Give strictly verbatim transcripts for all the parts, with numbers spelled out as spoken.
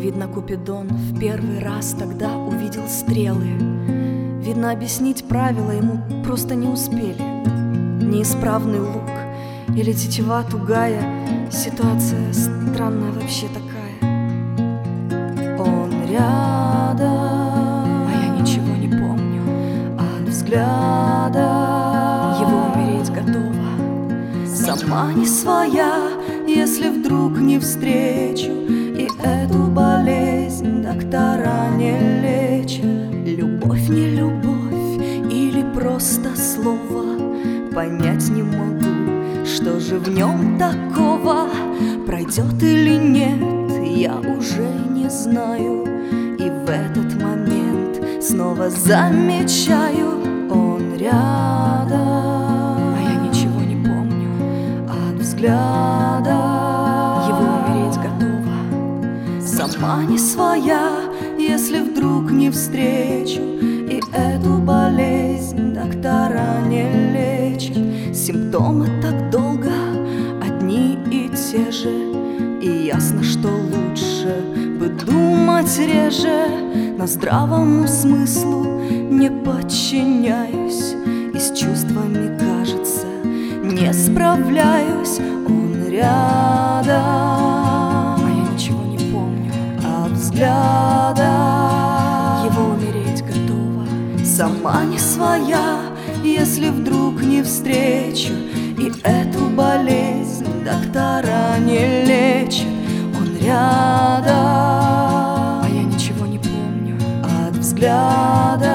Видно, Купидон в первый раз тогда увидел стрелы. Видно, объяснить правила ему просто не успели. Неисправный лук или тетива тугая, ситуация странная вообще такая. Он рядом, а я ничего не помню. От взгляда его умереть готова. Сама не своя, если вдруг не встречу. И эту болезнь доктора не лечат. Любовь, не любовь или просто слово, понять не могу, что же в нем такого. Пройдет или нет, я уже не знаю. И в этот момент снова замечаю: он рядом, а я ничего не помню. От взгляда его умереть готова. Сама не своя, если вдруг не встречу. И эту болезнь доктора не лечат. Симптомы так долго одни и те же. И ясно, что лучше бы думать реже. Но здравому смыслу не подчиняюсь. И с чувствами, кажется, не справляюсь. Он рядом, а я ничего не помню. От взгляда его умереть готова. Сама не своя, если вдруг не встречу. И эту болезнь доктора не лечат. Он рядом, а я ничего не помню. От взгляда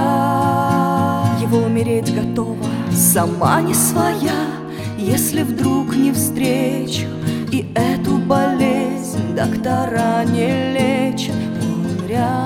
его умереть готова. Сама не своя, если вдруг не встречу. И эту болезнь доктора не лечат. Он рядом.